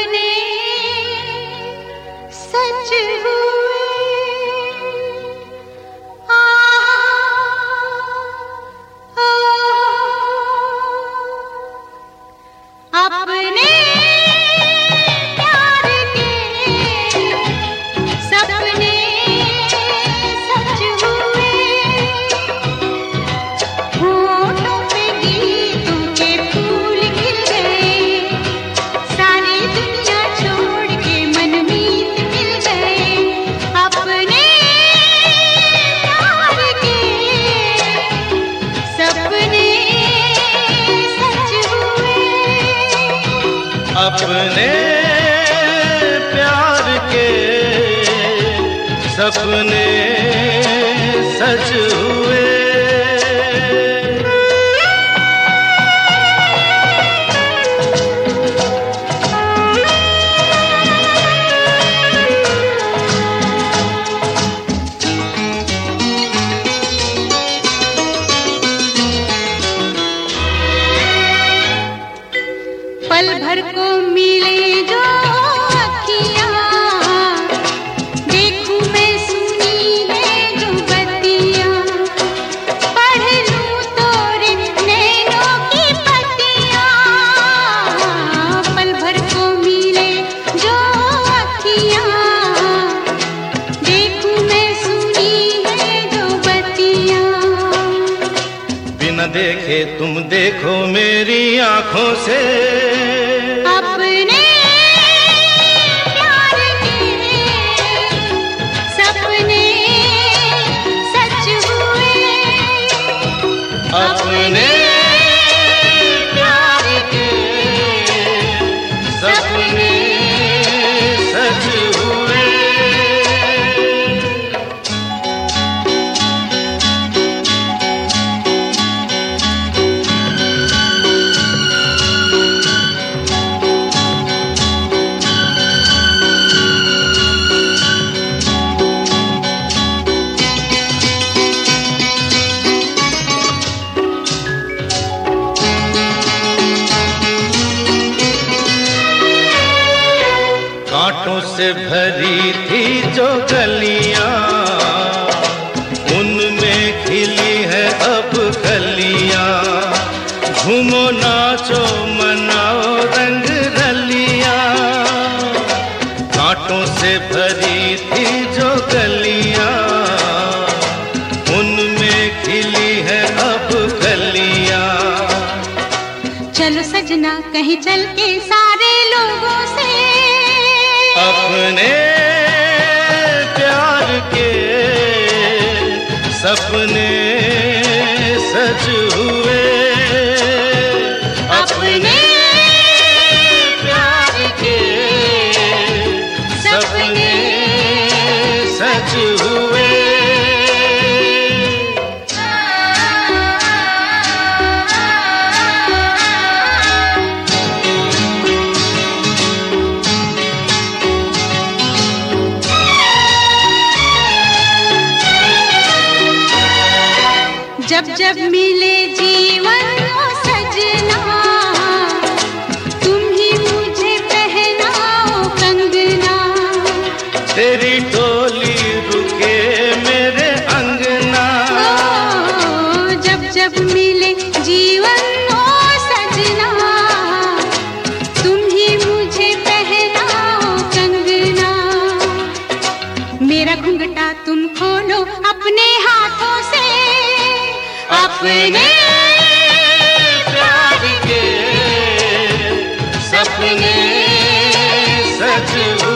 अपने सच हुए। अपने प्यार के सपने सच हुए। होठों पे गीतों के फूल खिल गए। सारी दुनिया छोड़ के मनमीत मिल गए। अपने प्यार के सपने सच हुए। अपने प्यार के सपने सच हुए। पल भर को मिले जो अखियाँ, देखूं मैं सुनी है जो बत्तियाँ। पढ़ लूं तोरे नैनों की पत्तियाँ। पल भर को मिले जो अखियाँ, देखूं मैं सुनी है जो बत्तियाँ। बिना देखे तुम देखो मेरी आंखों से। अपने प्यार के सपने सच हुए। अपने प्यार के सपने सच हुए। कांटों से भरी थी जो गलियां, उनमें खिली है अब कलियां। घूमो नाचो मनाओ रंग रलियां। कांटों से भरी थी जो गलियां, उनमें खिली है अब कलियां। चलो सजना कहीं चल के सारे लोगों से। अपने प्यार के सपने सच हुए। अपने प्यार के सपने सच हुए। जब जब मिले जीवन ओ सजना, तुम ही मुझे पहनाओ कंगना। तेरी टोली रुके मेरे अंगना। जब जब मिले जीवन ओ सजना, तुम ही मुझे पहनाओ कंगना। मेरा घुंघटा तुम खोलो अपने हाथों से। अपने प्यार के सपने सच हुए।